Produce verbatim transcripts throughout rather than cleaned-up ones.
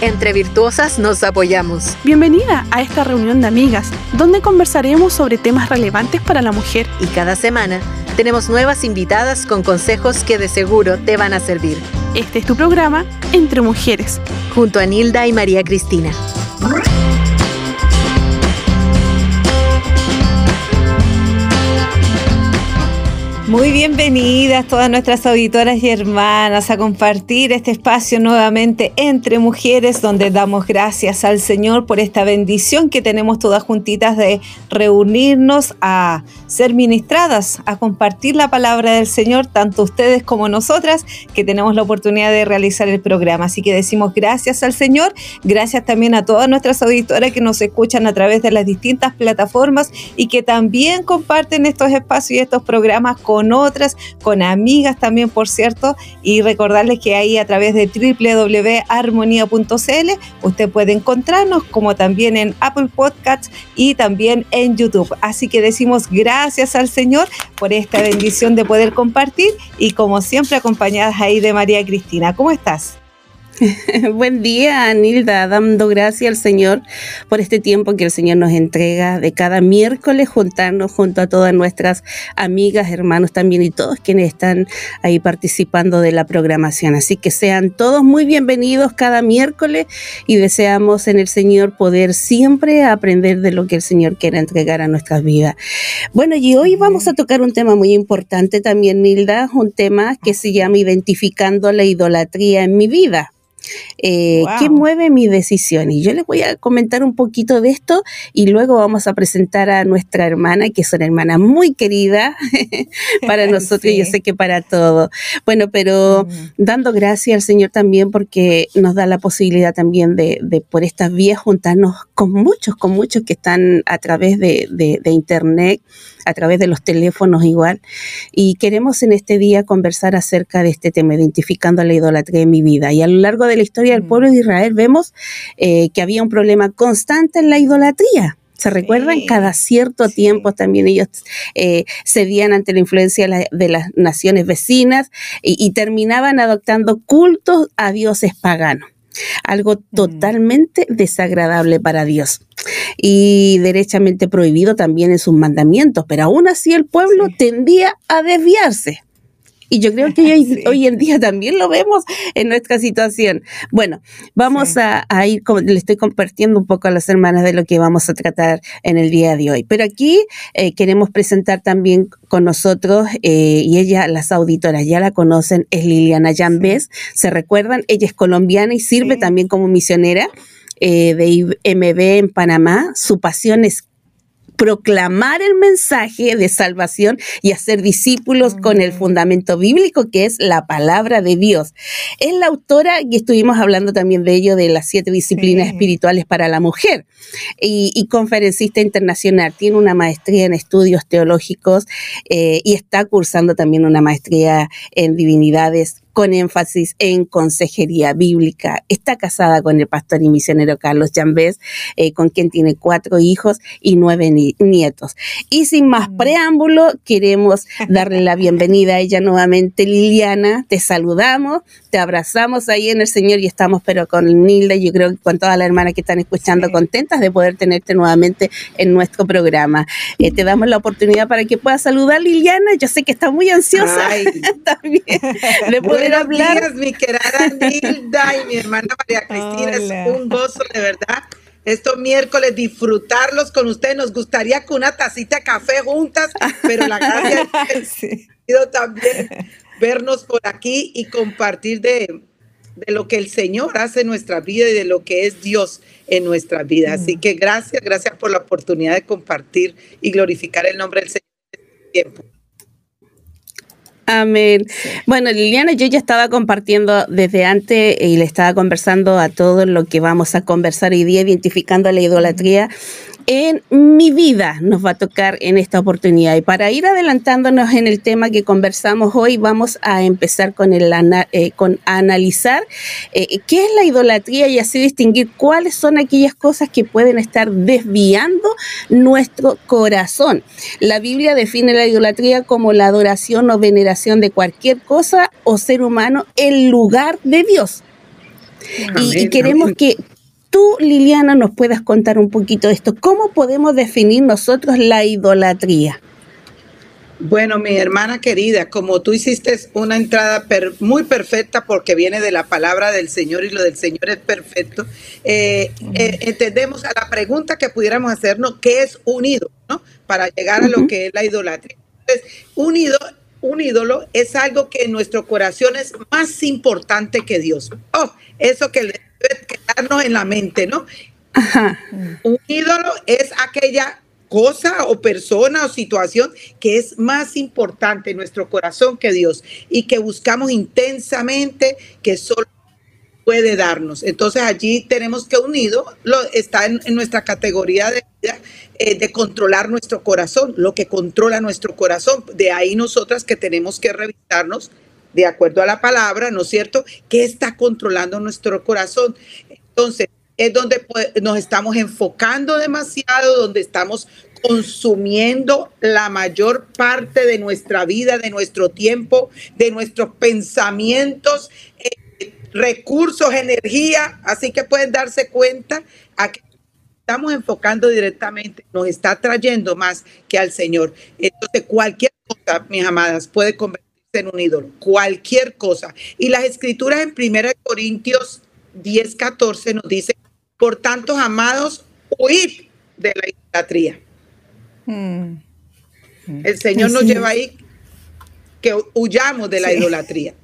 Entre virtuosas nos apoyamos. Bienvenida a esta reunión de amigas, donde conversaremos sobre temas relevantes para la mujer. Y cada semana tenemos nuevas invitadas con consejos que de seguro te van a servir. Este es tu programa, Entre Mujeres, junto a Nilda y María Cristina. Muy bienvenidas todas nuestras auditoras y hermanas a compartir este espacio nuevamente Entre Mujeres, donde damos gracias al Señor por esta bendición que tenemos todas juntitas de reunirnos a ser ministradas, a compartir la palabra del Señor, tanto ustedes como nosotras, que tenemos la oportunidad de realizar el programa. Así que decimos gracias al Señor, gracias también a todas nuestras auditoras que nos escuchan a través de las distintas plataformas y que también comparten estos espacios y estos programas con con otras, con amigas también, por cierto, y recordarles que ahí a través de doble u doble u doble u punto armonía punto c l usted puede encontrarnos, como también en Apple Podcasts y también en YouTube. Así que decimos gracias al Señor por esta bendición de poder compartir y como siempre acompañadas ahí de María Cristina. ¿Cómo estás? Buen día, Nilda, dando gracias al Señor por este tiempo que el Señor nos entrega de cada miércoles, juntarnos junto a todas nuestras amigas, hermanos también y todos quienes están ahí participando de la programación. Así que sean todos muy bienvenidos cada miércoles y deseamos en el Señor poder siempre aprender de lo que el Señor quiere entregar a nuestras vidas. Bueno, y hoy vamos a tocar un tema muy importante también, Nilda, un tema que se llama Identificando la idolatría en mi vida. Eh, wow. ¿Qué mueve mi decisión? Y yo les voy a comentar un poquito de esto y luego vamos a presentar a nuestra hermana, que es una hermana muy querida para nosotros sí. Y yo sé que para todos. Bueno, pero mm. dando gracias al Señor también porque nos da la posibilidad también de, de por estas vías juntarnos con muchos, con muchos que están a través de, de, de internet, a través de los teléfonos igual, y queremos en este día conversar acerca de este tema, identificando la idolatría en mi vida. Y a lo largo de la historia del pueblo de Israel vemos eh, que había un problema constante en la idolatría. ¿Se recuerdan? Sí, Cada cierto sí. tiempo también ellos eh, cedían ante la influencia de, la, de las naciones vecinas y, y terminaban adoptando cultos a dioses paganos. Algo totalmente mm. desagradable para Dios y derechamente prohibido también en sus mandamientos, pero aún así el pueblo sí. tendía a desviarse. Y yo creo que hoy, sí. hoy en día también lo vemos en nuestra situación. Bueno, vamos sí. a, a ir, como le estoy compartiendo un poco a las hermanas de lo que vamos a tratar en el día de hoy. Pero aquí eh, queremos presentar también con nosotros, eh, y ella, las auditoras ya la conocen, es Liliana Yambés. Sí. ¿Se recuerdan? Ella es colombiana y sirve sí. también como misionera eh, de I M B en Panamá. Su pasión es proclamar el mensaje de salvación y hacer discípulos mm. con el fundamento bíblico que es la palabra de Dios. Es la autora, y estuvimos hablando también de ello, de las siete disciplinas sí. espirituales para la mujer y, y conferencista internacional. Tiene una maestría en estudios teológicos eh, y está cursando también una maestría en divinidades con énfasis en consejería bíblica. Está casada con el pastor y misionero Carlos Yambés, eh, con quien tiene cuatro hijos y nueve ni- nietos. Y sin más preámbulo, queremos darle la bienvenida a ella nuevamente. Liliana, te saludamos, te abrazamos ahí en el Señor y estamos, pero con Nilda, yo creo que con todas las hermanas que están escuchando, sí. contentas de poder tenerte nuevamente en nuestro programa. Eh, te damos la oportunidad para que puedas saludar, Liliana. Yo sé que está muy ansiosa también de poder Buenos hablar. días, mi querida Nilda y mi hermana María Cristina. Hola. Es un gozo, de verdad, estos miércoles disfrutarlos con ustedes. Nos gustaría con una tacita de café juntas, pero la gracia es sí. también vernos por aquí y compartir de, de lo que el Señor hace en nuestra vida y de lo que es Dios en nuestra vida. Mm. Así que gracias, gracias por la oportunidad de compartir y glorificar el nombre del Señor en este tiempo. Amén. Sí. Bueno, Liliana, yo ya estaba compartiendo desde antes y le estaba conversando a todos lo que vamos a conversar hoy día, identificando la idolatría en mi vida. Nos va a tocar en esta oportunidad. Y para ir adelantándonos en el tema que conversamos hoy, vamos a empezar con el eh, con analizar eh, qué es la idolatría y así distinguir cuáles son aquellas cosas que pueden estar desviando nuestro corazón. La Biblia define la idolatría como la adoración o veneración de cualquier cosa o ser humano en lugar de Dios. Y, y queremos que tú, Liliana, nos puedas contar un poquito de esto. ¿Cómo podemos definir nosotros la idolatría? Bueno, mi hermana querida, como tú hiciste una entrada per, muy perfecta porque viene de la palabra del Señor y lo del Señor es perfecto, eh, eh, entendemos a la pregunta que pudiéramos hacernos, ¿qué es un ídolo? ¿No? Para llegar a lo que es la idolatría. Entonces, un ídolo, un ídolo es algo que en nuestro corazón es más importante que Dios. Oh, eso que debe quedarnos en la mente, ¿no? Ajá. Un ídolo es aquella cosa o persona o situación que es más importante en nuestro corazón que Dios y que buscamos intensamente que solo puede darnos. Entonces allí tenemos que un ídolo está en, en nuestra categoría de vida, eh, de controlar nuestro corazón, lo que controla nuestro corazón. De ahí nosotras que tenemos que revisarnos de acuerdo a la palabra, ¿no es cierto? ¿Qué está controlando nuestro corazón? Entonces es donde pues, nos estamos enfocando demasiado, donde estamos consumiendo la mayor parte de nuestra vida, de nuestro tiempo, de nuestros pensamientos, eh, recursos, energía. Así que pueden darse cuenta a que estamos enfocando directamente, nos está trayendo más que al Señor. Entonces cualquier cosa, mis amadas, puede convertirse en un ídolo, cualquier cosa. Y las escrituras en primera de Corintios diez, catorce nos dice: por tanto, amados, huid de la idolatría. Mm. El Señor Así nos lleva es. ahí que huyamos de la sí. idolatría.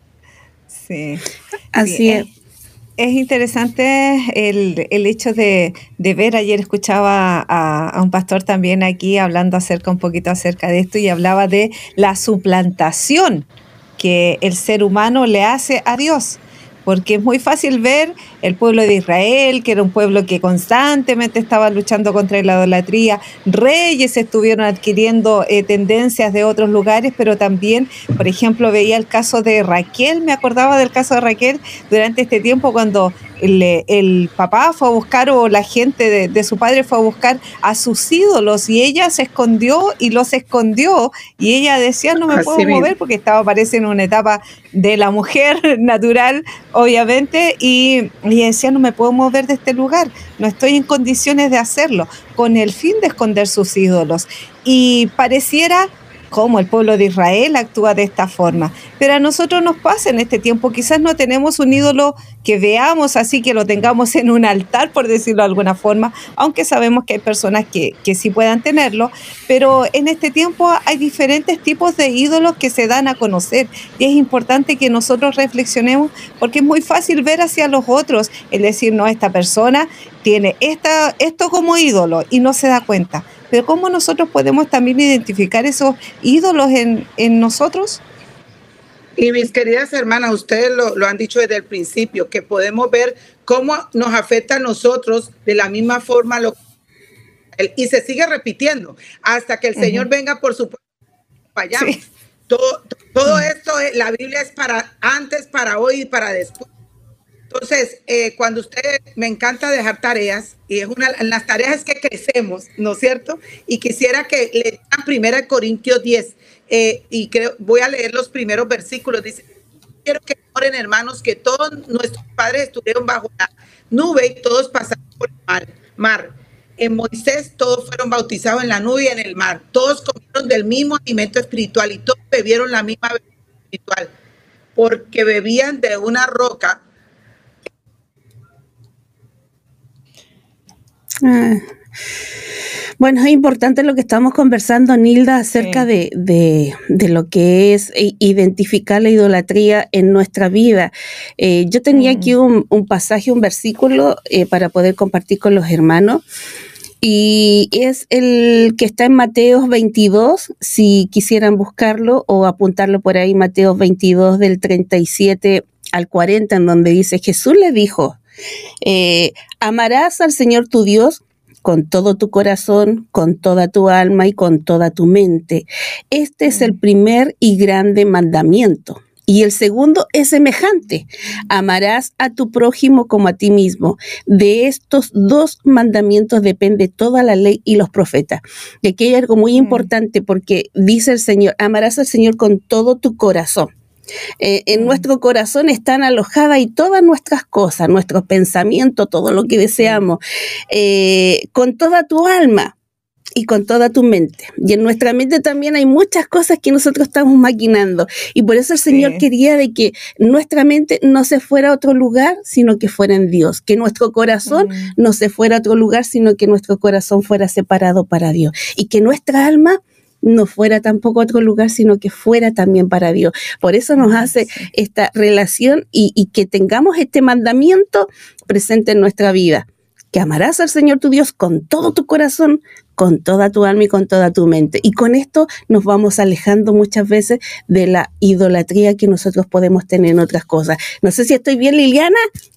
Sí. Así sí, es. Es interesante el, el hecho de, de ver, ayer escuchaba a, a un pastor también aquí hablando acerca un poquito acerca de esto y hablaba de la suplantación que el ser humano le hace a Dios. Porque es muy fácil ver el pueblo de Israel, que era un pueblo que constantemente estaba luchando contra la idolatría. Reyes estuvieron adquiriendo eh, tendencias de otros lugares, pero también, por ejemplo, veía el caso de Raquel, me acordaba del caso de Raquel durante este tiempo cuando el, el papá fue a buscar, o la gente de, de su padre fue a buscar a sus ídolos, y ella se escondió y los escondió, y ella decía, no me Así puedo mismo. mover, porque estaba, parece, en una etapa de la mujer natural, obviamente, y, y decía, no me puedo mover de este lugar, no estoy en condiciones de hacerlo, con el fin de esconder sus ídolos. Y pareciera como el pueblo de Israel actúa de esta forma, pero a nosotros nos pasa en este tiempo, quizás no tenemos un ídolo que veamos así, que lo tengamos en un altar, por decirlo de alguna forma, aunque sabemos que hay personas que, que sí puedan tenerlo, pero en este tiempo hay diferentes tipos de ídolos que se dan a conocer, y es importante que nosotros reflexionemos, porque es muy fácil ver hacia los otros, es decir, no, esta persona tiene esta, esto como ídolo y no se da cuenta. Pero ¿cómo nosotros podemos también identificar esos ídolos en, en nosotros? Y mis queridas hermanas, ustedes lo, lo han dicho desde el principio, que podemos ver cómo nos afecta a nosotros de la misma forma lo, y se sigue repitiendo hasta que el uh-huh. Señor venga por su pueblo. Vayamos. Sí. Todo, todo uh-huh. esto, la Biblia es para antes, para hoy y para después. Entonces, eh, cuando usted, me encanta dejar tareas, y es una, las tareas es que crecemos, ¿no es cierto? Y quisiera que lean primera de Corintios diez, eh, y creo, voy a leer los primeros versículos. Dice: quiero que oren, hermanos, que todos nuestros padres estuvieron bajo la nube y todos pasaron por el mar. mar. En Moisés todos fueron bautizados en la nube y en el mar. Todos comieron del mismo alimento espiritual y todos bebieron la misma bebida espiritual, porque bebían de una roca. Ah. Bueno, es importante lo que estamos conversando, Nilda, acerca sí. de, de, de lo que es identificar la idolatría en nuestra vida. Eh, yo tenía mm. aquí un, un pasaje, un versículo eh, para poder compartir con los hermanos, y es el que está en Mateo veintidós, si quisieran buscarlo o apuntarlo por ahí, Mateo veintidós del treinta y siete al cuarenta, en donde dice: Jesús le dijo, Eh, amarás al Señor tu Dios con todo tu corazón, con toda tu alma y con toda tu mente. Este es el primer y grande mandamiento. Y el segundo es semejante: amarás a tu prójimo como a ti mismo. De estos dos mandamientos depende toda la ley y los profetas. Y aquí hay algo muy importante, porque dice el Señor: amarás al Señor con todo tu corazón. Eh, en nuestro corazón están alojadas y todas nuestras cosas, nuestros pensamientos, todo lo que deseamos, eh, con toda tu alma y con toda tu mente. Y en nuestra mente también hay muchas cosas que nosotros estamos maquinando. Y por eso el Señor sí. quería de que nuestra mente no se fuera a otro lugar, sino que fuera en Dios. Que nuestro corazón mm. no se fuera a otro lugar, sino que nuestro corazón fuera separado para Dios. Y que nuestra alma no fuera tampoco a otro lugar, sino que fuera también para Dios. Por eso nos hace esta relación y, y que tengamos este mandamiento presente en nuestra vida. Que amarás al Señor tu Dios con todo tu corazón, con toda tu alma y con toda tu mente. Y con esto nos vamos alejando muchas veces de la idolatría que nosotros podemos tener en otras cosas. No sé si estoy bien, Liliana.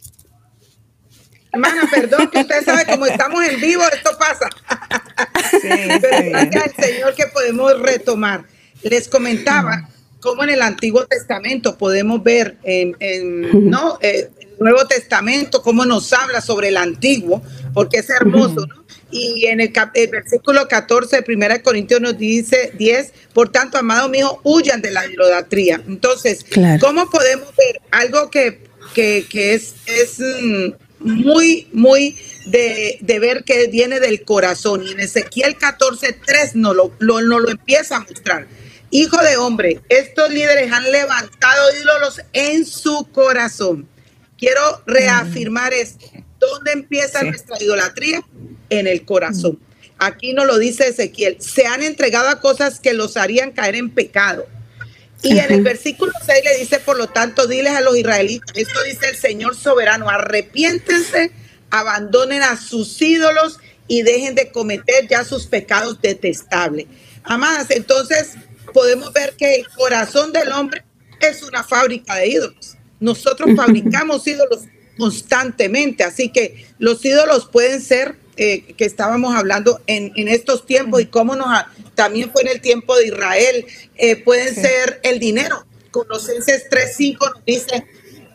Hermana, perdón, que usted sabe, como estamos en vivo, esto pasa. Sí, pero gracias al Señor que podemos retomar. Les comentaba cómo en el Antiguo Testamento podemos ver en, en ¿no? Eh, el Nuevo Testamento cómo nos habla sobre el Antiguo, porque es hermoso, ¿no? Y en el, cap- el versículo catorce de Primera de Corintios nos dice diez, por tanto, amado mío, huyan de la idolatría. Entonces, claro. ¿Cómo podemos ver algo que, que, que es, es mm, muy, muy de, de ver que viene del corazón? Y en Ezequiel catorce tres nos lo, lo, nos lo empieza a mostrar. Hijo de hombre, estos líderes han levantado ídolos en su corazón. Quiero reafirmar mm. esto. ¿Dónde empieza sí. nuestra idolatría? En el corazón. Aquí nos lo dice Ezequiel. Se han entregado a cosas que los harían caer en pecado. Y uh-huh. en el versículo seis le dice, por lo tanto, diles a los israelitas, esto dice el Señor soberano, arrepiéntense, abandonen a sus ídolos y dejen de cometer ya sus pecados detestables. Amadas, entonces podemos ver que el corazón del hombre es una fábrica de ídolos. Nosotros fabricamos ídolos constantemente, así que los ídolos pueden ser, eh, que estábamos hablando en, en estos tiempos y cómo nos ha, también fue en el tiempo de Israel, eh, pueden sí. ser el dinero. Colosenses tres cinco nos dice,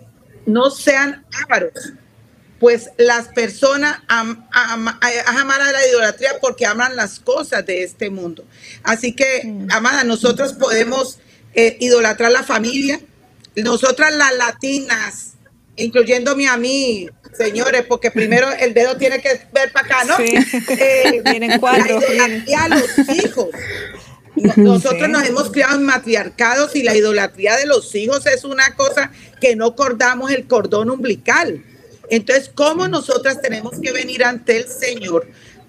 no sean ávaros, pues las personas am, am, aman a la idolatría porque aman las cosas de este mundo. Así que, mm. amada, nosotros podemos eh, idolatrar la familia, nosotras las latinas, incluyéndome a mí, señores, porque primero el dedo tiene que ver para acá, ¿no? Sí. Eh, Vienen cuatro. La idolatría a los hijos. Nosotros sí. nos hemos criado en matriarcados y la idolatría de los hijos es una cosa que no cordamos el cordón umbilical. Entonces, ¿cómo nosotras tenemos que venir ante el Señor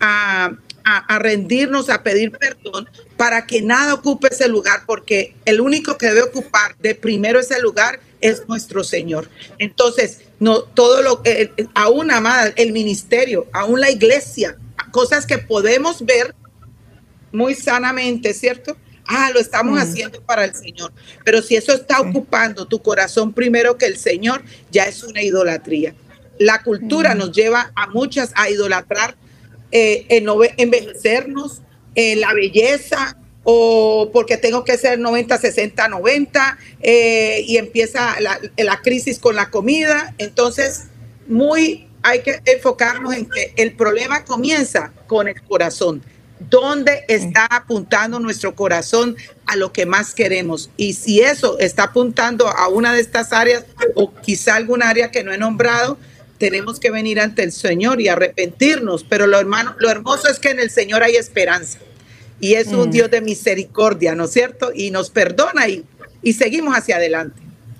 a, a, a rendirnos, a pedir perdón para que nada ocupe ese lugar? Porque el único que debe ocupar de primero ese lugar es nuestro Señor. Entonces, no todo lo eh, aún, amada, el ministerio, aún la iglesia, cosas que podemos ver muy sanamente, ¿cierto? Ah, lo estamos mm. haciendo para el Señor. Pero si eso está sí. ocupando tu corazón primero que el Señor, ya es una idolatría. La cultura mm. nos lleva a muchas a idolatrar, eh, en envejecernos, en la belleza, o porque tengo que ser noventa, sesenta, noventa, eh, y empieza la, la crisis con la comida. Entonces, muy hay que enfocarnos en que el problema comienza con el corazón. ¿Dónde está apuntando nuestro corazón a lo que más queremos? Y si eso está apuntando a una de estas áreas, o quizá alguna área que no he nombrado, tenemos que venir ante el Señor y arrepentirnos. Pero lo, hermano, lo hermoso es que en el Señor hay esperanza. Y es un mm. Dios de misericordia, ¿no es cierto? Y nos perdona y, y seguimos hacia adelante.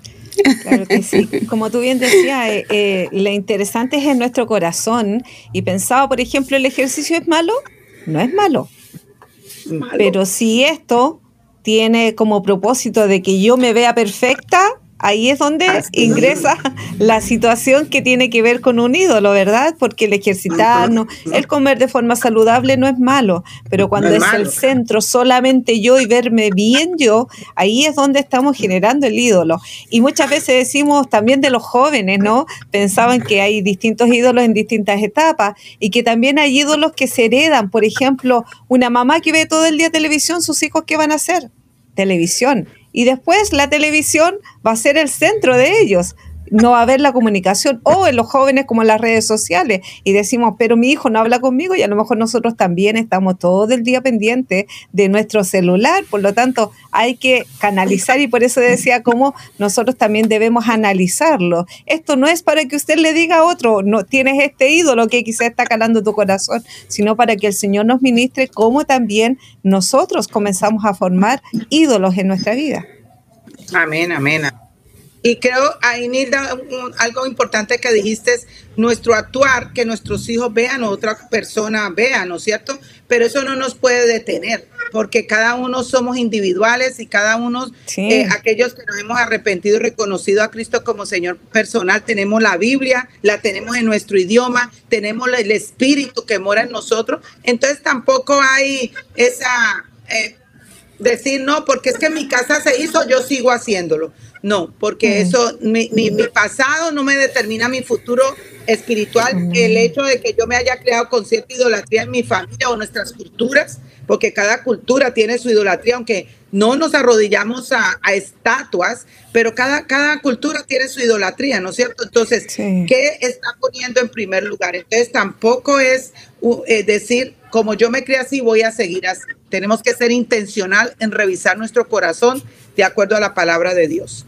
Claro que sí. Como tú bien decías, eh, eh, lo interesante es en nuestro corazón. Y pensaba, por ejemplo, ¿el ejercicio es malo? No es malo. malo. Pero si esto tiene como propósito de que yo me vea perfecta, ahí es donde ingresa la situación que tiene que ver con un ídolo, ¿verdad? Porque el ejercitarnos, el comer de forma saludable no es malo, pero cuando no es, es el centro solamente yo y verme bien yo, ahí es donde estamos generando el ídolo. Y muchas veces decimos también de los jóvenes, ¿no? Pensaban que hay distintos ídolos en distintas etapas y que también hay ídolos que se heredan. Por ejemplo, una mamá que ve todo el día televisión, ¿sus hijos qué van a hacer? Televisión. Y después la televisión va a ser el centro de ellos. no va a haber la comunicación, o en los jóvenes como en las redes sociales, y decimos, pero mi hijo no habla conmigo, y a lo mejor nosotros también estamos todo el día pendientes de nuestro celular. Por lo tanto, hay que canalizar, y por eso decía cómo nosotros también debemos analizarlo. Esto no es para que usted le diga a otro, no tienes este ídolo que quizás está calando tu corazón, sino para que el Señor nos ministre cómo también nosotros comenzamos a formar ídolos en nuestra vida. Amén, amén. Y creo, ahí, Nilda, un, algo importante que dijiste es nuestro actuar, que nuestros hijos vean o otra persona vea, ¿no es cierto? Pero eso no nos puede detener, porque cada uno somos individuales y cada uno, sí. eh, aquellos que nos hemos arrepentido y reconocido a Cristo como Señor personal, tenemos la Biblia, la tenemos en nuestro idioma, tenemos el Espíritu que mora en nosotros. Entonces tampoco hay esa... Eh, decir, no, porque es que en mi casa se hizo, yo sigo haciéndolo. No, porque mm. eso, mi, mi, mi pasado no me determina mi futuro espiritual. Mm. El hecho de que yo me haya creado con cierta idolatría en mi familia o nuestras culturas, porque cada cultura tiene su idolatría, aunque no nos arrodillamos a, a estatuas, pero cada, cada cultura tiene su idolatría, ¿no es cierto? Entonces, sí. ¿qué está poniendo en primer lugar? Entonces, tampoco es uh, eh, decir, como yo me crié así, voy a seguir así. Tenemos que ser intencional en revisar nuestro corazón de acuerdo a la palabra de Dios.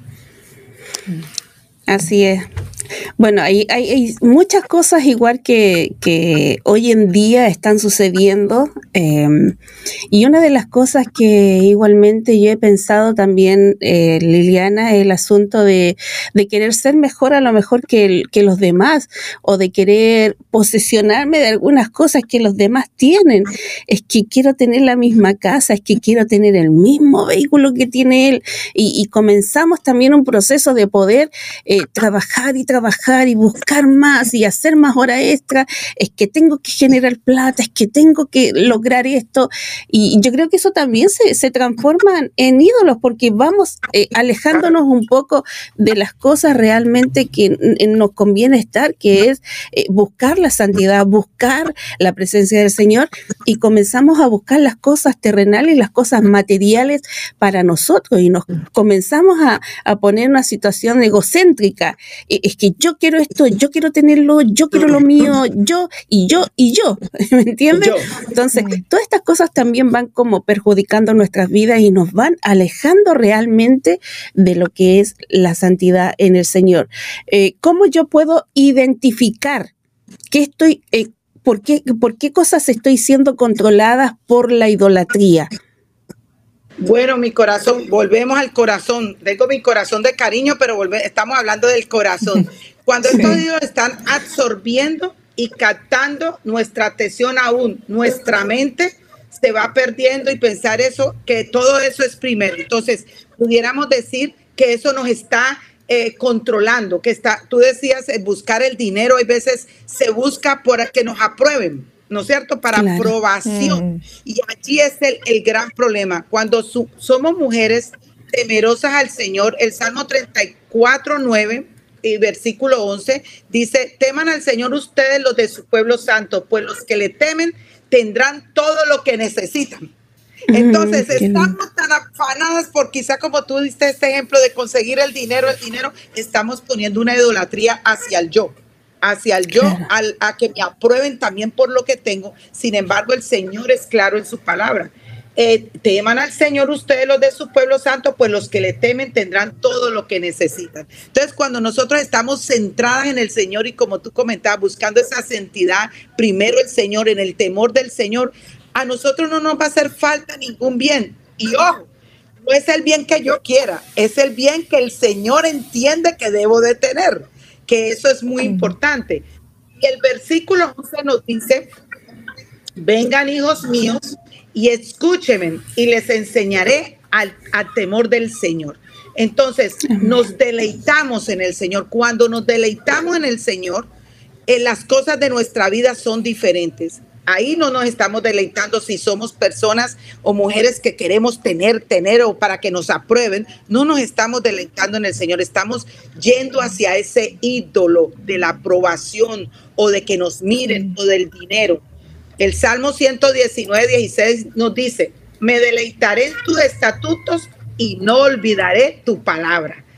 Así es. Bueno, hay, hay, hay muchas cosas igual que, que hoy en día están sucediendo, eh, y una de las cosas que igualmente yo he pensado también, eh, Liliana, es el asunto de, de querer ser mejor a lo mejor que, el, que los demás, o de querer posesionarme de algunas cosas que los demás tienen. Es que quiero tener la misma casa, es que quiero tener el mismo vehículo que tiene él, y, y comenzamos también un proceso de poder eh, trabajar y trabajar trabajar y buscar más y hacer más horas extra, es que tengo que generar plata, es que tengo que lograr esto, y yo creo que eso también se, se transforma en ídolos, porque vamos eh, alejándonos un poco de las cosas realmente que n- nos conviene estar, que es eh, buscar la santidad, buscar la presencia del Señor, y comenzamos a buscar las cosas terrenales y las cosas materiales para nosotros, y nos comenzamos a, a poner una situación egocéntrica. Es que yo quiero esto, yo quiero tenerlo, yo quiero lo mío, yo y yo y yo, ¿me entiendes? Entonces, todas estas cosas también van como perjudicando nuestras vidas y nos van alejando realmente de lo que es la santidad en el Señor. Eh, ¿Cómo yo puedo identificar que estoy, eh, por qué, por qué cosas estoy siendo controladas por la idolatría? Bueno, mi corazón, volvemos al corazón. Tengo mi corazón de cariño, pero volve, estamos hablando del corazón. Cuando sí. estos ídolos están absorbiendo y captando nuestra atención aún, nuestra mente se va perdiendo, y pensar eso, que todo eso es primero. Entonces, pudiéramos decir que eso nos está eh, controlando, que está, tú decías, eh, buscar el dinero, hay veces se busca por que nos aprueben, ¿no es cierto? Para claro. aprobación. Mm. Y allí es el, el gran problema. Cuando su, somos mujeres temerosas al Señor, el Salmo treinta y cuatro, nueve y versículo once dice, teman al Señor ustedes los de su pueblo santo, pues los que le temen tendrán todo lo que necesitan. Entonces, mm, estamos tan afanadas por, quizá como tú diste este ejemplo de conseguir el dinero, el dinero, estamos poniendo una idolatría hacia el yo. hacia el yo, claro. al, a que me aprueben también por lo que tengo. Sin embargo, el Señor es claro en su palabra. Eh, teman al Señor ustedes los de su pueblo santo, pues los que le temen tendrán todo lo que necesitan. Entonces, cuando nosotros estamos centradas en el Señor y, como tú comentabas, buscando esa santidad, primero el Señor, en el temor del Señor, a nosotros no nos va a hacer falta ningún bien. Y ojo, no es el bien que yo quiera, es el bien que el Señor entiende que debo de tener, que eso es muy importante. Y el versículo once nos dice, vengan hijos míos y escúchenme y les enseñaré al, al temor del Señor. Entonces nos deleitamos en el Señor. Cuando nos deleitamos en el Señor, en las cosas de nuestra vida son diferentes. Ahí no nos estamos deleitando si somos personas o mujeres que queremos tener, tener o para que nos aprueben. No nos estamos deleitando en el Señor. Estamos yendo hacia ese ídolo de la aprobación o de que nos miren o del dinero. El Salmo ciento diecinueve, dieciséis nos dice, me deleitaré en tus estatutos y no olvidaré tu palabra.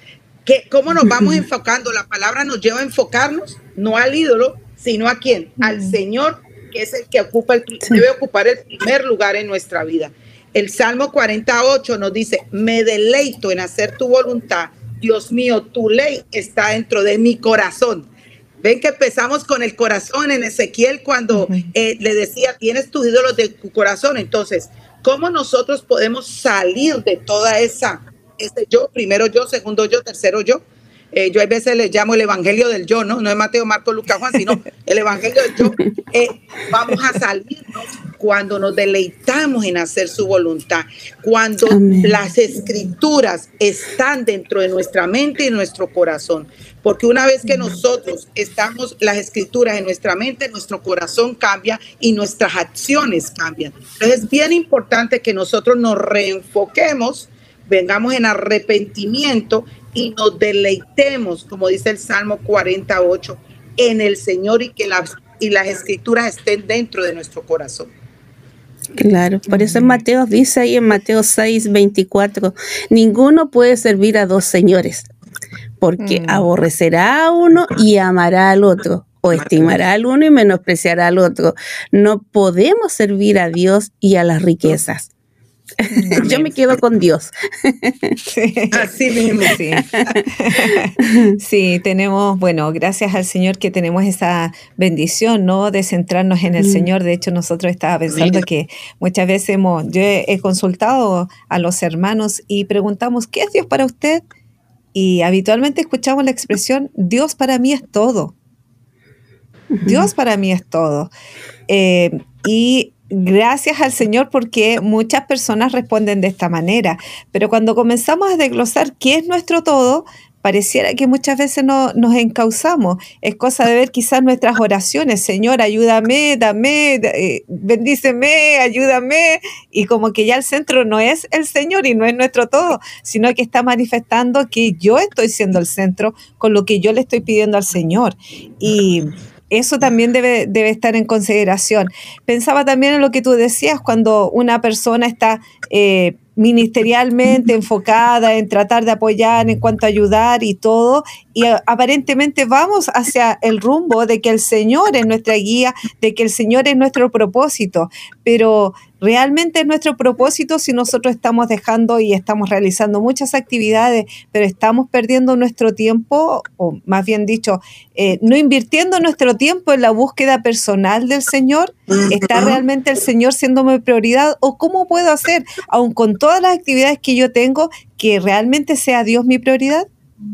¿Qué, ¿Cómo nos vamos enfocando? La palabra nos lleva a enfocarnos, no al ídolo, sino a quién, al Señor, que es el que ocupa el, debe ocupar el primer lugar en nuestra vida. El Salmo cuarenta y ocho nos dice, me deleito en hacer tu voluntad, Dios mío, tu ley está dentro de mi corazón. Ven que empezamos con el corazón en Ezequiel cuando eh, le decía, tienes tus ídolos de tu corazón. Entonces, ¿cómo nosotros podemos salir de toda esa, este yo, primero yo, segundo yo, tercero yo? Eh, yo a veces le llamo el evangelio del yo, ¿no? No es Mateo, Marcos, Lucas, Juan, sino el evangelio del yo. Eh, vamos a salirnos cuando nos deleitamos en hacer su voluntad, cuando Amén. Las escrituras están dentro de nuestra mente y nuestro corazón. Porque una vez que nosotros estamos, las escrituras en nuestra mente, nuestro corazón cambia y nuestras acciones cambian. Entonces es bien importante que nosotros nos reenfoquemos, vengamos en arrepentimiento y nos deleitemos, como dice el Salmo cuarenta y ocho, en el Señor y que las, y las escrituras estén dentro de nuestro corazón. Claro, por eso en Mateo dice ahí en Mateo seis, veinticuatro, ninguno puede servir a dos señores, porque mm. aborrecerá a uno y amará al otro, o estimará al uno y menospreciará al otro. No podemos servir a Dios y a las riquezas. Yo me quedo con Dios. Sí, así mismo. Sí. Sí, tenemos, bueno, gracias al Señor que tenemos esa bendición, ¿no? De centrarnos en el mm. Señor. De hecho, nosotros estaba pensando que muchas veces hemos, yo he, he consultado a los hermanos y preguntamos, ¿qué es Dios para usted? Y habitualmente escuchamos la expresión, Dios para mí es todo. Uh-huh. Dios para mí es todo. Eh, y gracias al Señor porque muchas personas responden de esta manera, pero cuando comenzamos a desglosar qué es nuestro todo, pareciera que muchas veces no, nos encauzamos. Es cosa de ver quizás nuestras oraciones, Señor, ayúdame, dame, eh, bendíceme, ayúdame, y como que ya el centro no es el Señor y no es nuestro todo, sino que está manifestando que yo estoy siendo el centro con lo que yo le estoy pidiendo al Señor. Y eso también debe, debe estar en consideración. Pensaba también en lo que tú decías, cuando una persona está eh, ministerialmente enfocada en tratar de apoyar, en cuanto a ayudar y todo, y a, aparentemente vamos hacia el rumbo de que el Señor es nuestra guía, de que el Señor es nuestro propósito, pero realmente es nuestro propósito si nosotros estamos dejando y estamos realizando muchas actividades, pero estamos perdiendo nuestro tiempo, o más bien dicho, eh, no invirtiendo nuestro tiempo en la búsqueda personal del Señor. ¿Está realmente el Señor siendo mi prioridad? ¿O cómo puedo hacer, aun con todas las actividades que yo tengo, que realmente sea Dios mi prioridad?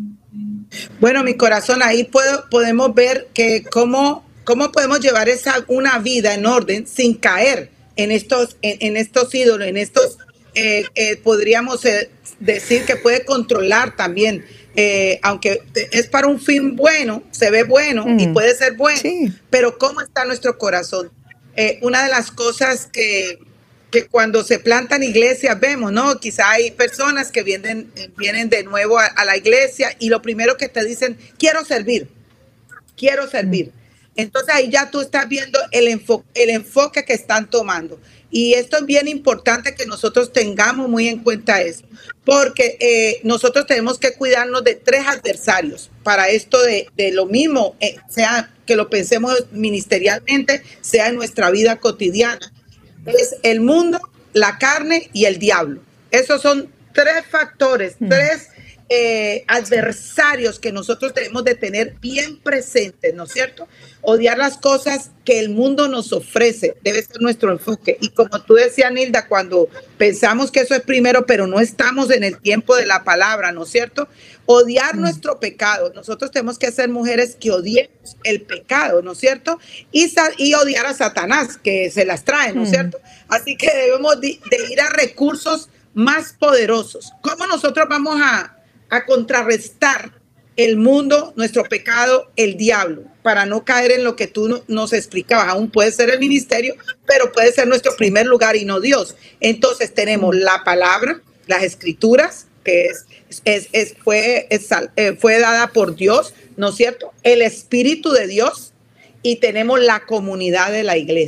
Bueno, mi corazón, ahí puedo, podemos ver que cómo, cómo podemos llevar esa, una vida en orden sin caer en estos, en, en estos ídolos, en estos, eh, eh, podríamos eh, decir que puede controlar también, eh, aunque es para un fin bueno, se ve bueno mm. y puede ser bueno, sí. Pero ¿cómo está nuestro corazón? Eh, una de las cosas que, que cuando se plantan iglesias vemos, ¿no? Quizá hay personas que vienen, vienen de nuevo a, a la iglesia y lo primero que te dicen, quiero servir, quiero servir. Mm. Entonces ahí ya tú estás viendo el, enfo- el enfoque que están tomando. Y esto es bien importante que nosotros tengamos muy en cuenta eso, porque eh, nosotros tenemos que cuidarnos de tres adversarios para esto de, de lo mismo, eh, sea que lo pensemos ministerialmente, sea en nuestra vida cotidiana. Es el mundo, la carne y el diablo. Esos son tres factores, mm. tres Eh, adversarios que nosotros tenemos de tener bien presentes, ¿no es cierto? Odiar las cosas que el mundo nos ofrece debe ser nuestro enfoque. Y como tú decías, Nilda, cuando pensamos que eso es primero, pero no estamos en el tiempo de la palabra, ¿no es cierto? Odiar mm. nuestro pecado. Nosotros tenemos que ser mujeres que odiemos el pecado, ¿no es cierto? Y, sa- y odiar a Satanás, que se las trae, ¿no es mm. cierto? Así que debemos de, de ir a recursos más poderosos. ¿Cómo nosotros vamos a a contrarrestar el mundo, nuestro pecado, el diablo, para no caer en lo que tú no, nos explicabas? Aún puede ser el ministerio, pero puede ser nuestro primer lugar y no Dios. Entonces tenemos la palabra, las escrituras, que es, es, es, fue, es, eh, fue dada por Dios, ¿no es cierto? El Espíritu de Dios, y tenemos la comunidad de la iglesia.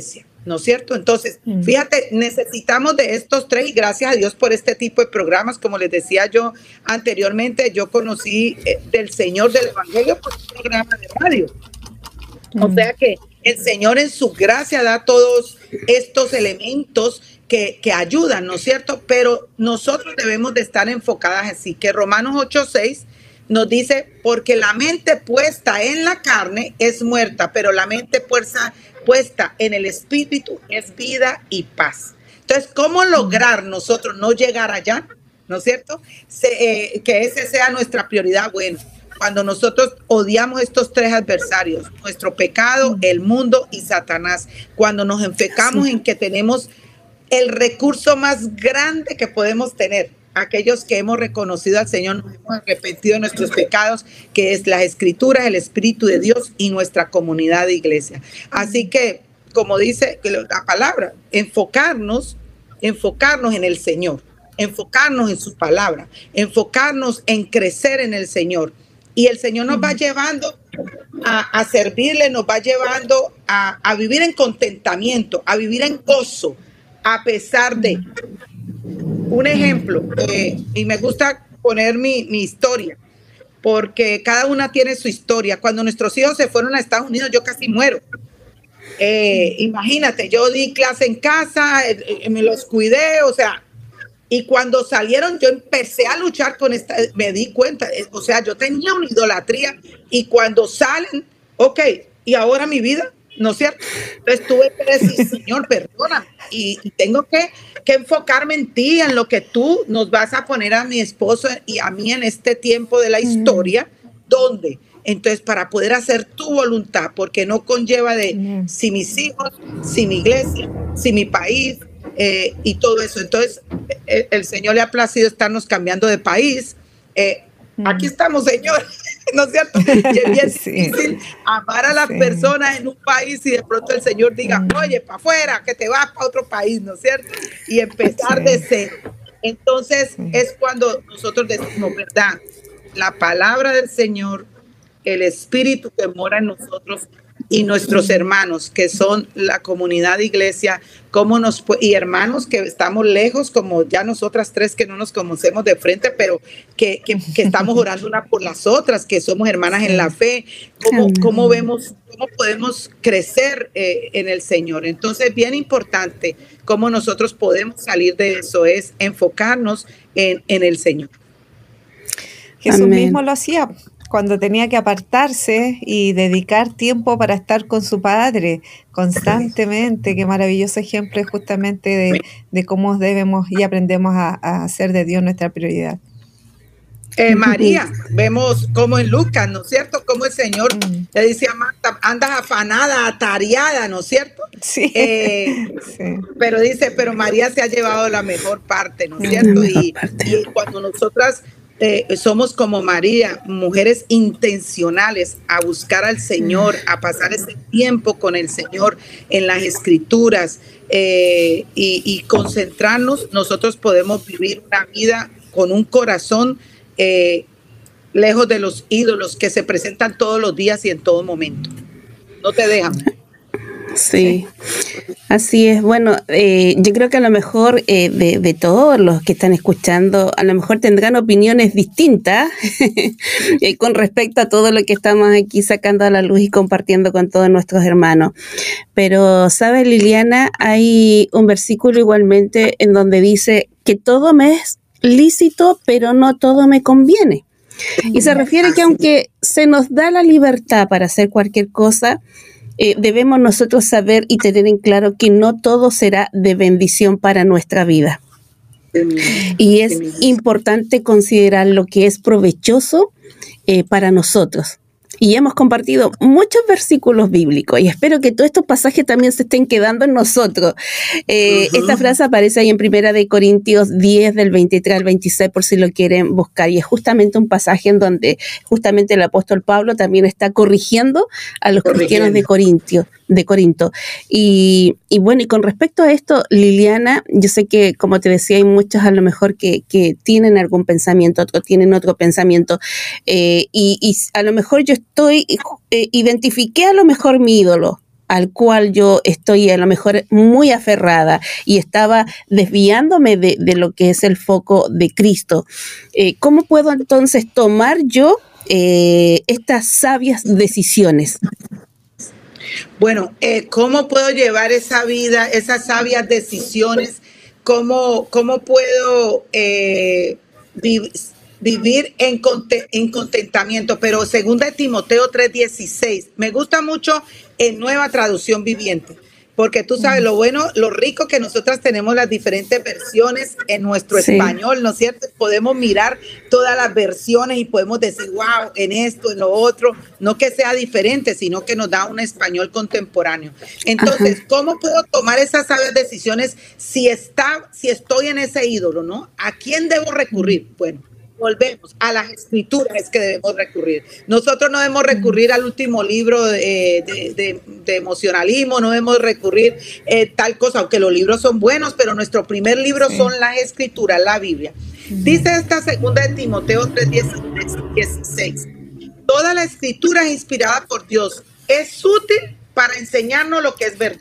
¿no es cierto? Entonces, fíjate, necesitamos de estos tres y gracias a Dios por este tipo de programas. Como les decía yo anteriormente, yo conocí eh, del Señor del Evangelio por un programa de radio. Mm. O sea que el Señor en su gracia da todos estos elementos que, que ayudan, ¿no es cierto? Pero nosotros debemos de estar enfocadas así, que Romanos ocho seis nos dice, porque la mente puesta en la carne es muerta, pero la mente puesta, puesta en el espíritu es vida y paz. Entonces, ¿cómo lograr nosotros no llegar allá? ¿No es cierto? Se, eh, que ese sea nuestra prioridad. Bueno, cuando nosotros odiamos estos tres adversarios, nuestro pecado, el mundo y Satanás, cuando nos enfocamos sí. en que tenemos el recurso más grande que podemos tener, aquellos que hemos reconocido al Señor, nos hemos arrepentido de nuestros pecados, que es las Escrituras, el Espíritu de Dios y nuestra comunidad de iglesia. Así que, como dice la palabra, enfocarnos, enfocarnos en el Señor, enfocarnos en su palabra, enfocarnos en crecer en el Señor. Y el Señor nos va llevando a, a servirle, nos va llevando a, a vivir en contentamiento, a vivir en gozo, a pesar de... Un ejemplo, eh, y me gusta poner mi, mi historia, porque cada una tiene su historia. Cuando nuestros hijos se fueron a Estados Unidos, yo casi muero. Eh, imagínate, yo di clase en casa, eh, me los cuidé, o sea, y cuando salieron yo empecé a luchar con esta, me di cuenta, eh, o sea, yo tenía una idolatría, y cuando salen, ok, y ahora mi vida, ¿no es cierto? Entonces tuve que decir, Señor, perdóname, y, y tengo que, que enfocarme en ti, en lo que tú nos vas a poner a mi esposo y a mí en este tiempo de la historia, mm. ¿dónde? Entonces, para poder hacer tu voluntad, porque no conlleva de mm. si mis hijos, si mi iglesia, si mi país, eh, y todo eso. Entonces, el, el Señor le ha placido estarnos cambiando de país. Eh, mm. Aquí estamos, Señor. ¿No es cierto? Y es bien sí. difícil amar a las sí. personas en un país y de pronto el Señor diga, mm. oye, para afuera, que te vas para otro país, ¿no es cierto? Y empezar sí. de cero. Entonces sí. es cuando nosotros decimos, ¿verdad? La palabra del Señor, el Espíritu que mora en nosotros y nuestros hermanos que son la comunidad de iglesia, cómo nos, y hermanos que estamos lejos, como ya nosotras tres que no nos conocemos de frente, pero que, que, que estamos orando una por las otras, que somos hermanas en la fe, cómo, cómo vemos, cómo podemos crecer eh, en el Señor. Entonces, bien importante, cómo nosotros podemos salir de eso, es enfocarnos en, en el Señor. Jesús Amén. mismo lo hacía cuando tenía que apartarse y dedicar tiempo para estar con su Padre constantemente. Qué maravilloso ejemplo es justamente de, de cómo debemos y aprendemos a, a hacer de Dios nuestra prioridad. Eh, María, vemos como en Lucas, ¿no es cierto? Como el Señor mm. le dice a Marta, andas afanada, atareada, ¿no es cierto? Sí. Eh, sí. Pero dice, pero María se ha llevado la mejor parte, ¿no es cierto? Y, y cuando nosotras Eh, somos como María, mujeres intencionales a buscar al Señor, a pasar ese tiempo con el Señor en las Escrituras eh, y, y concentrarnos, nosotros podemos vivir una vida con un corazón eh, lejos de los ídolos que se presentan todos los días y en todo momento. No te dejan. Sí, así es. Bueno, eh, yo creo que a lo mejor eh, de, de todos los que están escuchando, a lo mejor tendrán opiniones distintas eh, con respecto a todo lo que estamos aquí sacando a la luz y compartiendo con todos nuestros hermanos. Pero, ¿sabes, Liliana? Hay un versículo igualmente en donde dice que todo me es lícito, pero no todo me conviene. Y se refiere que aunque se nos da la libertad para hacer cualquier cosa, Eh, debemos nosotros saber y tener en claro que no todo será de bendición para nuestra vida. Y es importante considerar lo que es provechoso eh, para nosotros. Y hemos compartido muchos versículos bíblicos y espero que todos estos pasajes también se estén quedando en nosotros. Eh, uh-huh. Esta frase aparece ahí en Primera de Corintios diez, del veintitrés al veintiséis, por si lo quieren buscar. Y es justamente un pasaje en donde justamente el apóstol Pablo también está corrigiendo a los cristianos de Corintio, de Corinto. Y, y bueno, y con respecto a esto, Liliana, yo sé que, como te decía, hay muchos a lo mejor que, que tienen algún pensamiento, otros tienen otro pensamiento, eh, y, y a lo mejor yo estoy, eh, identifiqué a lo mejor mi ídolo, al cual yo estoy a lo mejor muy aferrada y estaba desviándome de, de lo que es el foco de Cristo. Eh, ¿Cómo puedo entonces tomar yo eh, estas sabias decisiones? Bueno, eh, ¿cómo puedo llevar esa vida, esas sabias decisiones? ¿Cómo, cómo puedo eh, vivir? Vivir en, conte, en contentamiento, pero segunda de Timoteo tres dieciséis, me gusta mucho en Nueva Traducción Viviente, porque tú sabes lo bueno, lo rico que nosotras tenemos las diferentes versiones en nuestro sí. español, ¿no es cierto? Podemos mirar todas las versiones y podemos decir, wow, en esto, en lo otro, no que sea diferente, sino que nos da un español contemporáneo. Entonces, ajá, ¿cómo puedo tomar esas sabias decisiones si, está, si estoy en ese ídolo, ¿no? ¿A quién debo recurrir? Bueno, volvemos a las escrituras, es que debemos recurrir. Nosotros no debemos recurrir al último libro de, de, de, de emocionalismo, no debemos recurrir eh, tal cosa, aunque los libros son buenos, pero nuestro primer libro sí. son las escrituras, la Biblia. Uh-huh. Dice esta segunda de Timoteo tres dieciséis, toda la escritura es inspirada por Dios, es útil para enseñarnos lo que es verdad.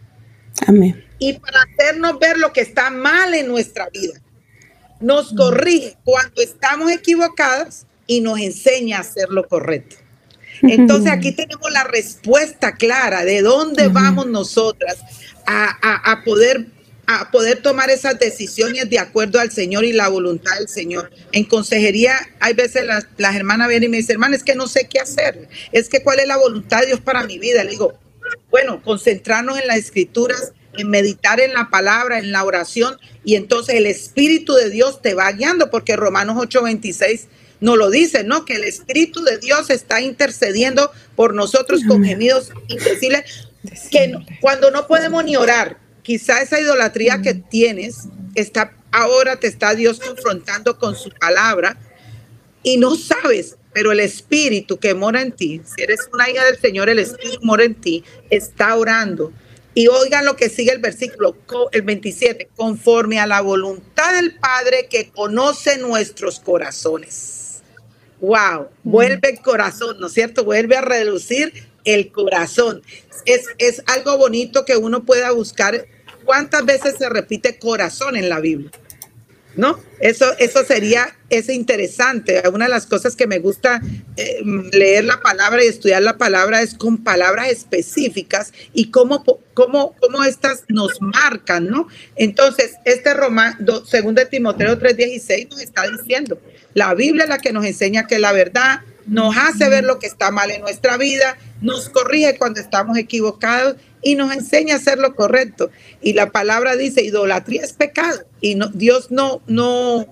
Amén. Y para hacernos ver lo que está mal en nuestra vida. Nos corrige cuando estamos equivocadas y nos enseña a hacer lo correcto. Entonces aquí tenemos la respuesta clara de dónde vamos nosotras a, a, a, poder, a poder tomar esas decisiones de acuerdo al Señor y la voluntad del Señor. En consejería hay veces las, las hermanas vienen y me dicen, hermana, es que no sé qué hacer. Es que cuál es la voluntad de Dios para mi vida. Le digo, bueno, concentrarnos en las escrituras, en meditar en la palabra, en la oración, y entonces el Espíritu de Dios te va guiando, porque Romanos ocho veintiséis nos lo dice, ¿no? Que el Espíritu de Dios está intercediendo por nosotros con gemidos indecibles, que no, cuando no podemos ni orar, quizá esa idolatría que tienes, está, ahora te está Dios confrontando con su palabra, y no sabes, pero el Espíritu que mora en ti, si eres una hija del Señor, el Espíritu mora en ti, está orando. Y oigan lo que sigue el versículo, el veintisiete, conforme a la voluntad del Padre que conoce nuestros corazones. Wow, vuelve el corazón, ¿no es cierto? Vuelve a relucir el corazón. Es, es algo bonito que uno pueda buscar. ¿Cuántas veces se repite corazón en la Biblia? ¿No? Eso, eso sería, es interesante. Una de las cosas que me gusta eh, leer la palabra y estudiar la palabra es con palabras específicas y cómo, cómo, cómo estas nos marcan, ¿no? Entonces, este Roma, do, segundo de Timoteo tres dieciséis nos está diciendo, la Biblia es la que nos enseña que la verdad nos hace ver lo que está mal en nuestra vida, nos corrige cuando estamos equivocados y nos enseña a hacer lo correcto. Y la palabra dice, idolatría es pecado. Y no, Dios no, no,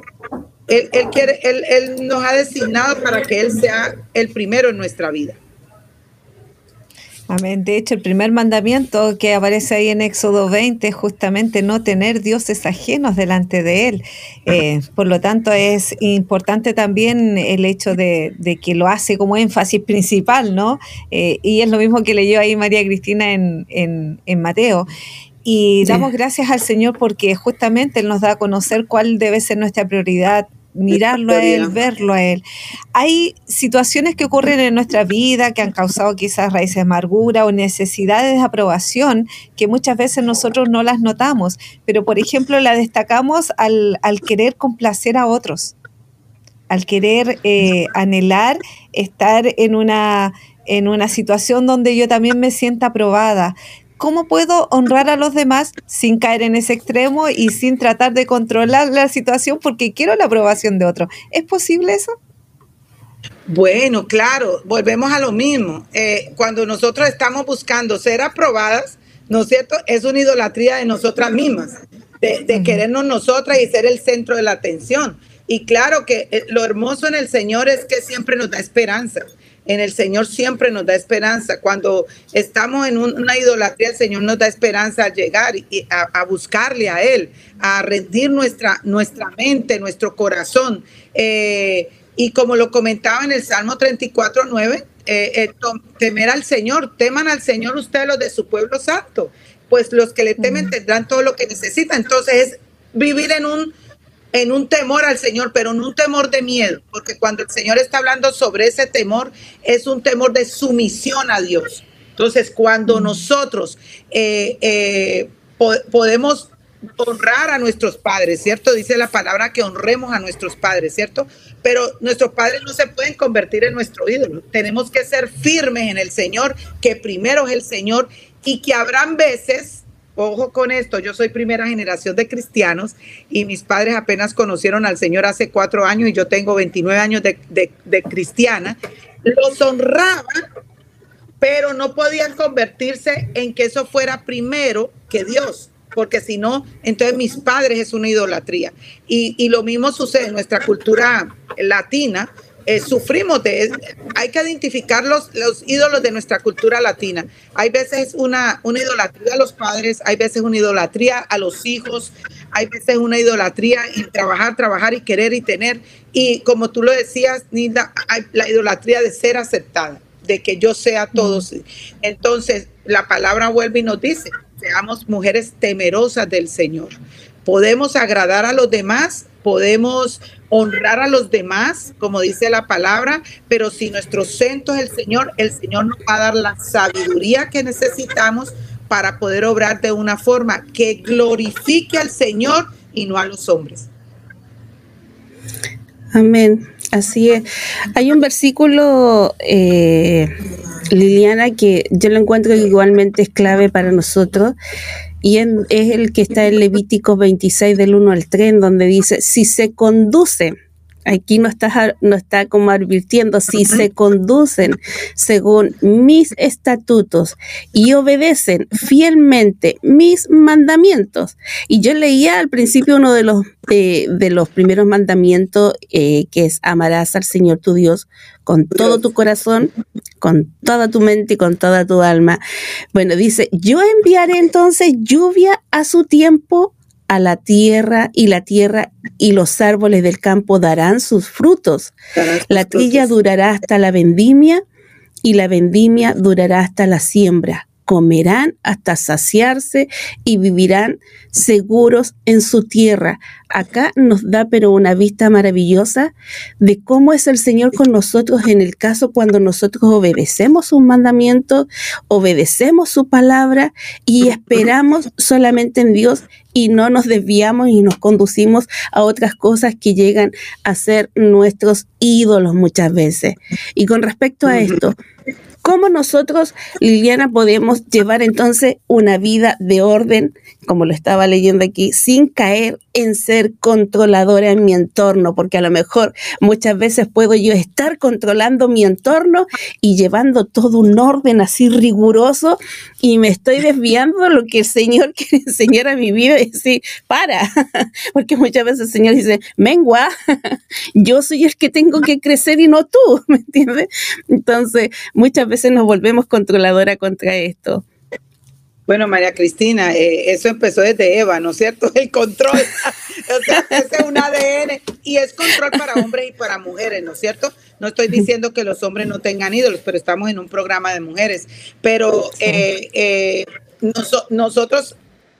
él, él quiere, él, él nos ha designado para que Él sea el primero en nuestra vida. Amén. De hecho, el primer mandamiento que aparece ahí en Éxodo veinte es justamente no tener dioses ajenos delante de Él. Eh, por lo tanto, es importante también el hecho de, de que lo hace como énfasis principal, ¿no? Eh, y es lo mismo que leyó ahí María Cristina en, en, en Mateo. Y damos gracias al Señor porque justamente Él nos da a conocer cuál debe ser nuestra prioridad, mirarlo a Él, verlo a Él. Hay situaciones que ocurren en nuestra vida que han causado quizás raíces de amargura o necesidades de aprobación que muchas veces nosotros no las notamos, pero por ejemplo la destacamos al, al querer complacer a otros, al querer eh, anhelar estar en una, en una situación donde yo también me sienta aprobada. ¿Cómo puedo honrar a los demás sin caer en ese extremo y sin tratar de controlar la situación porque quiero la aprobación de otro? ¿Es posible eso? Bueno, claro, volvemos a lo mismo. Eh, cuando nosotros estamos buscando ser aprobadas, ¿no es cierto? Es una idolatría de nosotras mismas, de, de querernos nosotras y ser el centro de la atención. Y claro que eh, lo hermoso en el Señor es que siempre nos da esperanza. En el Señor siempre nos da esperanza. Cuando estamos en un, una idolatría, el Señor nos da esperanza al llegar y a, a buscarle a Él, a rendir nuestra, nuestra mente, nuestro corazón. Eh, y como lo comentaba en el Salmo treinta y cuatro, nueve, eh, eh, temer al Señor, teman al Señor ustedes los de su pueblo santo, pues los que le temen tendrán todo lo que necesitan. Entonces es vivir en un en un temor al Señor, pero no un temor de miedo, porque cuando el Señor está hablando sobre ese temor, es un temor de sumisión a Dios. Entonces, cuando nosotros eh, eh, po podemos honrar a nuestros padres, ¿cierto? Dice la palabra que honremos a nuestros padres, ¿cierto? Pero nuestros padres no se pueden convertir en nuestro ídolo. Tenemos que ser firmes en el Señor, que primero es el Señor, y que habrán veces, ojo con esto, yo soy primera generación de cristianos y mis padres apenas conocieron al Señor hace cuatro años y yo tengo veintinueve años de, de, de cristiana. Los honraban, pero no podían convertirse en que eso fuera primero que Dios, porque si no, entonces mis padres es una idolatría. Y, y lo mismo sucede en nuestra cultura latina. Eh, sufrimos de, hay que identificar los, los ídolos de nuestra cultura latina. Hay veces una, una idolatría a los padres, hay veces una idolatría a los hijos, hay veces una idolatría en trabajar, trabajar y querer y tener. Y como tú lo decías, Nilda, hay la idolatría de ser aceptada, de que yo sea todos. Entonces, la palabra vuelve y nos dice, seamos mujeres temerosas del Señor. Podemos agradar a los demás, podemos honrar a los demás, como dice la palabra, pero si nuestro centro es el Señor, el Señor nos va a dar la sabiduría que necesitamos para poder obrar de una forma que glorifique al Señor y no a los hombres. Amén, así es. Hay un versículo, eh, Liliana, que yo lo encuentro que igualmente es clave para nosotros, y en, es el que está en Levítico veintiséis del uno al tres, donde dice, si se conduce, aquí no está, no está como advirtiendo, si se conducen según mis estatutos y obedecen fielmente mis mandamientos. Y yo leía al principio uno de los, eh, de los primeros mandamientos, eh, que es amarás al Señor tu Dios con todo tu corazón, con toda tu mente y con toda tu alma. Bueno, dice, yo enviaré entonces lluvia a su tiempo a la tierra, y la tierra y los árboles del campo darán sus frutos. Darán sus la trilla frutos. Durará hasta la vendimia, y la vendimia durará hasta la siembra. Comerán hasta saciarse y vivirán seguros en su tierra. Acá nos da pero una vista maravillosa de cómo es el Señor con nosotros en el caso cuando nosotros obedecemos sus mandamientos, obedecemos su palabra y esperamos solamente en Dios y no nos desviamos y nos conducimos a otras cosas que llegan a ser nuestros ídolos muchas veces. Y con respecto a esto, ¿cómo nosotros, Liliana, podemos llevar entonces una vida de orden, como lo estaba leyendo aquí, sin caer en ser controladora en mi entorno? Porque a lo mejor muchas veces puedo yo estar controlando mi entorno y llevando todo un orden así riguroso y me estoy desviando de lo que el Señor quiere enseñar a mi vida y decir, para, porque muchas veces el Señor dice, mengua, yo soy el que tengo que crecer y no tú, ¿me entiendes? Entonces, muchas veces nos volvemos controladora contra esto. Bueno, María Cristina, eh, eso empezó desde Eva, ¿no es cierto? El control, o sea, ese es un A D N y es control para hombres y para mujeres, ¿no es cierto? No estoy diciendo que los hombres no tengan ídolos, pero estamos en un programa de mujeres. Pero eh, eh, nos, nosotros,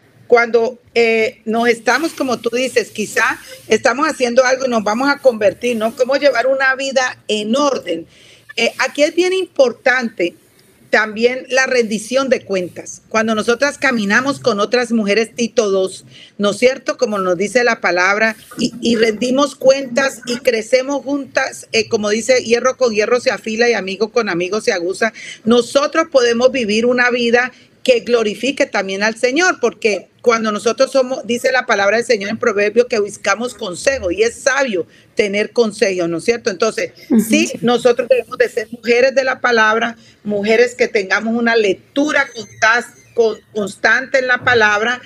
cuando eh, nos estamos, como tú dices, quizá estamos haciendo algo y nos vamos a convertir, ¿no? Cómo llevar una vida en orden. Eh, aquí es bien importante también la rendición de cuentas. Cuando nosotras caminamos con otras mujeres Tito dos, ¿no es cierto? Como nos dice la palabra, y, y rendimos cuentas y crecemos juntas, eh, como dice, hierro con hierro se afila y amigo con amigo se aguza. Nosotros podemos vivir una vida que glorifique también al Señor, porque cuando nosotros somos, dice la palabra del Señor en Proverbio, que buscamos consejo, y es sabio tener consejo, ¿no es cierto? Entonces, uh-huh. sí, nosotros debemos de ser mujeres de la palabra, mujeres que tengamos una lectura constante en la palabra,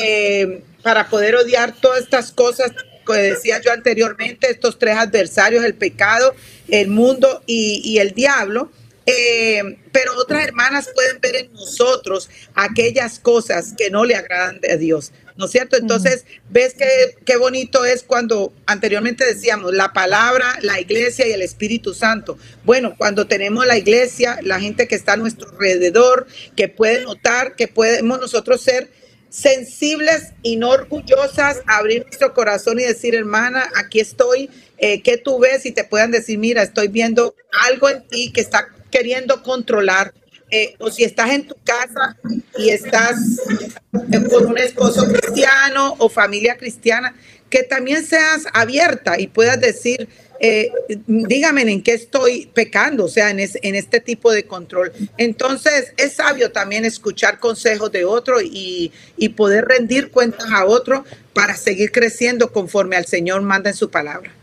eh, para poder odiar todas estas cosas que decía yo anteriormente, estos tres adversarios, el pecado, el mundo y, y el diablo. Eh, pero otras hermanas pueden ver en nosotros aquellas cosas que no le agradan a Dios, ¿no es cierto? Entonces, ves que qué bonito es cuando anteriormente decíamos la palabra, la iglesia y el Espíritu Santo. Bueno, cuando tenemos la iglesia, la gente que está a nuestro alrededor, que puede notar que podemos nosotros ser sensibles y no orgullosas, abrir nuestro corazón y decir, hermana, aquí estoy, eh, ¿qué tú ves? Y te puedan decir, mira, estoy viendo algo en ti que está queriendo controlar eh, o si estás en tu casa y estás eh, con un esposo cristiano o familia cristiana, que también seas abierta y puedas decir, eh, dígame en qué estoy pecando, o sea, en, es, en este tipo de control. Entonces, es sabio también escuchar consejos de otro y, y poder rendir cuentas a otro para seguir creciendo conforme al Señor manda en su palabra.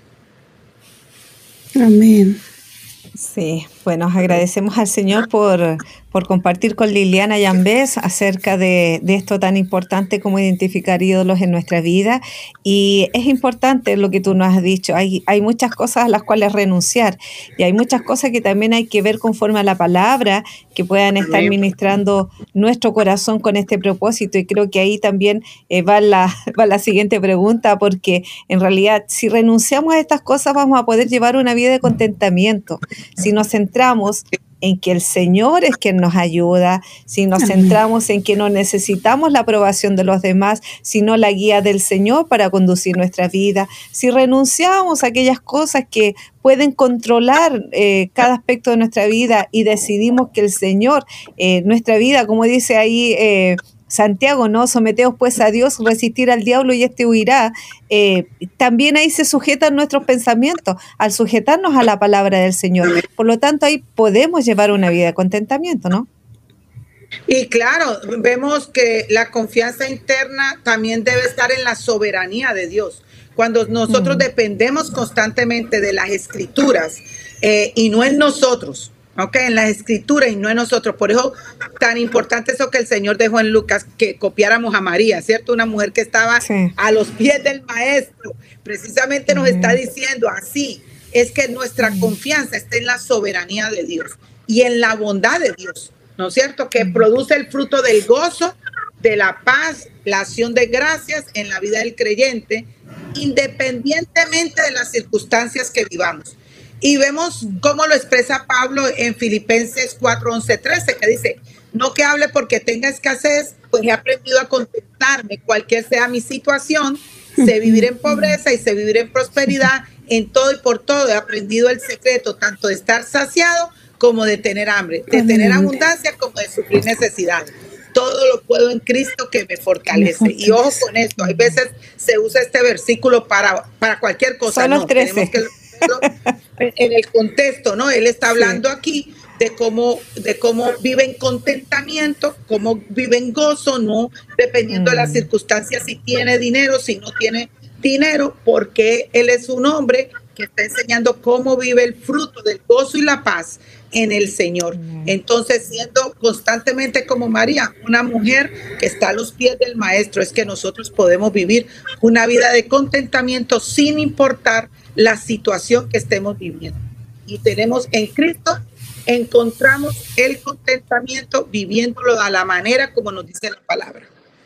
Amén. Sí, bueno, agradecemos al Señor por, por compartir con Liliana Yambés acerca de, de esto tan importante como identificar ídolos en nuestra vida. Y es importante lo que tú nos has dicho. Hay, hay muchas cosas a las cuales renunciar y hay muchas cosas que también hay que ver conforme a la palabra, que puedan estar ministrando nuestro corazón con este propósito. Y creo que ahí también eh, va, la, va la siguiente pregunta, porque en realidad si renunciamos a estas cosas vamos a poder llevar una vida de contentamiento. Si nos centramos en que el Señor es quien nos ayuda, si nos Amén. centramos en que no necesitamos la aprobación de los demás, sino la guía del Señor para conducir nuestra vida, si renunciamos a aquellas cosas que pueden controlar eh, cada aspecto de nuestra vida y decidimos que el Señor, eh, nuestra vida, como dice ahí eh, Santiago, ¿no? Someteos pues a Dios, resistir al diablo y éste huirá. Eh, también ahí se sujetan nuestros pensamientos, al sujetarnos a la palabra del Señor. Por lo tanto, ahí podemos llevar una vida de contentamiento, ¿no? Y claro, vemos que la confianza interna también debe estar en la soberanía de Dios. Cuando nosotros mm. dependemos constantemente de las escrituras eh, y no en nosotros, ok, en las escrituras y no en nosotros. Por eso tan importante eso que el Señor dejó en Lucas, que copiáramos a María, ¿cierto? Una mujer que estaba sí. a los pies del maestro. Precisamente nos uh-huh. está diciendo así, es que nuestra uh-huh. confianza está en la soberanía de Dios y en la bondad de Dios, ¿no es cierto? Que uh-huh. produce el fruto del gozo, de la paz, la acción de gracias en la vida del creyente, independientemente de las circunstancias que vivamos. Y vemos cómo lo expresa Pablo en Filipenses cuatro, once, trece, que dice, no que hable porque tenga escasez, pues he aprendido a contentarme, cualquier sea mi situación, sé vivir en pobreza y sé vivir en prosperidad, en todo y por todo he aprendido el secreto, tanto de estar saciado como de tener hambre, de tener abundancia como de sufrir necesidad. Todo lo puedo en Cristo que me fortalece. Y ojo con esto, hay veces se usa este versículo para, para cualquier cosa. Son los no, trece. Tenemos que en el contexto, ¿no? Él está hablando sí. aquí de cómo, de cómo vive en contentamiento, cómo vive en gozo, ¿no? Dependiendo mm. de las circunstancias, si tiene dinero, si no tiene dinero, porque él es un hombre que está enseñando cómo vive el fruto del gozo y la paz en el Señor. Mm. Entonces, siendo constantemente como María, una mujer que está a los pies del Maestro, es que nosotros podemos vivir una vida de contentamiento sin importar la situación que estemos viviendo. Y tenemos en Cristo, encontramos el contentamiento viviéndolo a la manera como nos dice la palabra.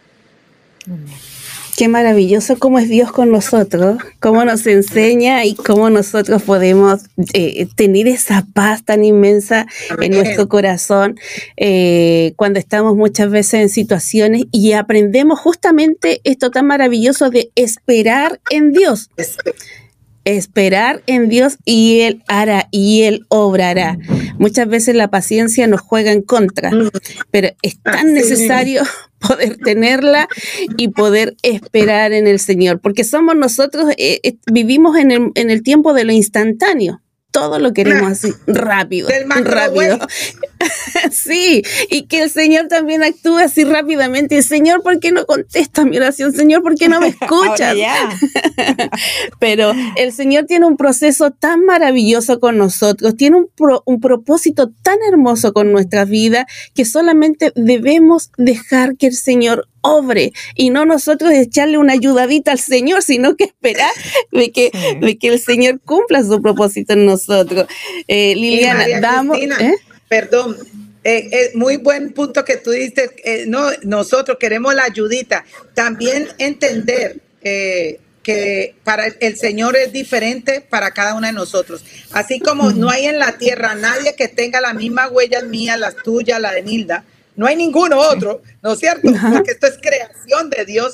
Qué maravilloso cómo es Dios con nosotros, cómo nos enseña y cómo nosotros podemos eh, tener esa paz tan inmensa Amén. En nuestro corazón eh, cuando estamos muchas veces en situaciones y aprendemos justamente esto tan maravilloso de esperar en Dios. Esperar en Dios y Él hará y Él obrará. Muchas veces la paciencia nos juega en contra, pero es tan necesario poder tenerla y poder esperar en el Señor, porque somos nosotros, eh, eh, vivimos en el, en el tiempo de lo instantáneo. Todo lo queremos así, rápido, rápido. Sí, y que el Señor también actúe así rápidamente. Señor, ¿por qué no contestas mi oración? Señor, ¿por qué no me escuchas? Pero el Señor tiene un proceso tan maravilloso con nosotros, tiene un, pro, un propósito tan hermoso con nuestra vida, que solamente debemos dejar que el Señor obre y no nosotros echarle una ayudadita al Señor, sino que esperar de que, sí. de que el Señor cumpla su propósito en nosotros. Eh, Liliana, damos... ¿eh? Perdón, eh, eh, muy buen punto que tú dices, eh, no, nosotros queremos la ayudita. También entender eh, que para el Señor es diferente para cada uno de nosotros. Así como no hay en la tierra nadie que tenga la misma huella mía, las tuyas, la de Nilda, no hay ninguno otro, ¿no es cierto? Porque esto es creación de Dios.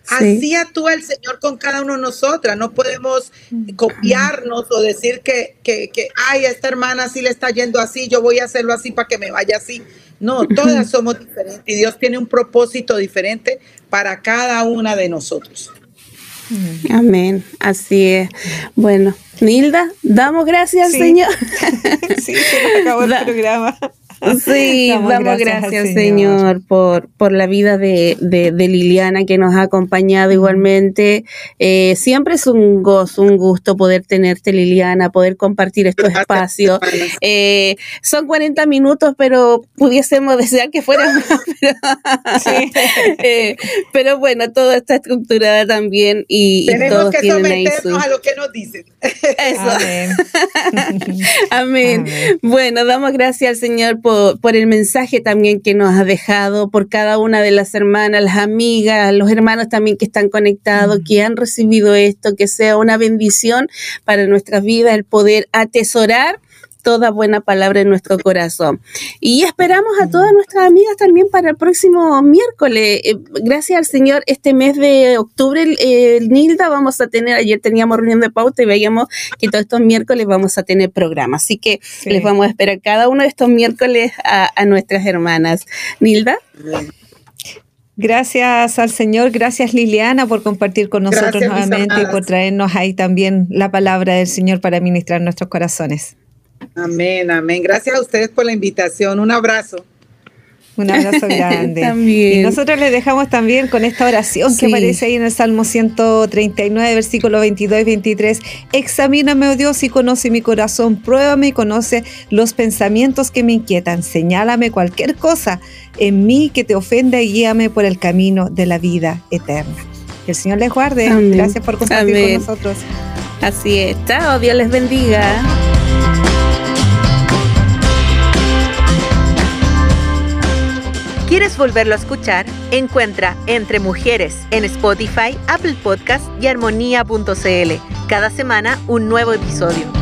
Sí. Así actúa el Señor con cada uno de nosotras. No podemos copiarnos o decir que, que, que, ay, a esta hermana sí le está yendo así, yo voy a hacerlo así para que me vaya así. No, todas somos diferentes y Dios tiene un propósito diferente para cada una de nosotros. Amén, así es. Bueno, Nilda, damos gracias sí. al Señor. Sí, se nos acabó el programa. Sí, damos, damos gracias, gracias Señor. Señor por, por la vida de, de, de Liliana, que nos ha acompañado igualmente. Eh, siempre es un gozo, un gusto poder tenerte, Liliana, poder compartir estos espacios. Eh, son cuarenta minutos, pero pudiésemos desear que fuera más. Pero, sí. eh, pero bueno, todo está estructurado también y, Tenemos y todos que tienen ahí su... a lo que nos dicen. Eso. Amén. Amén. Amén. Bueno, damos gracias al Señor por Por, por el mensaje también que nos ha dejado, por cada una de las hermanas, las amigas, los hermanos también que están conectados, mm. que han recibido esto, que sea una bendición para nuestras vidas el poder atesorar toda buena palabra en nuestro corazón. Y esperamos a todas nuestras amigas también para el próximo miércoles. Eh, gracias al Señor, este mes de octubre, eh, Nilda, vamos a tener, ayer teníamos reunión de pauta y veíamos que todos estos miércoles vamos a tener programa. Así que sí. les vamos a esperar cada uno de estos miércoles a, a nuestras hermanas. Nilda. Gracias al Señor, gracias Liliana por compartir con nosotros gracias, nuevamente y por traernos ahí también la palabra del Señor para ministrar nuestros corazones. Amén, amén. Gracias a ustedes por la invitación. Un abrazo. Un abrazo grande. También. Y nosotros les dejamos también con esta oración sí. que aparece ahí en el Salmo ciento treinta y nueve, versículos veintidós y veintitrés. Examíname, oh Dios, y conoce mi corazón. Pruébame y conoce los pensamientos que me inquietan. Señálame cualquier cosa en mí que te ofenda y guíame por el camino de la vida eterna. Que el Señor les guarde. Amén. Gracias por compartir Amén. con nosotros. Así es. Chao, Dios les bendiga. ¿Quieres volverlo a escuchar? Encuentra Entre Mujeres en Spotify, Apple Podcast y armonía punto c l. Cada semana un nuevo episodio.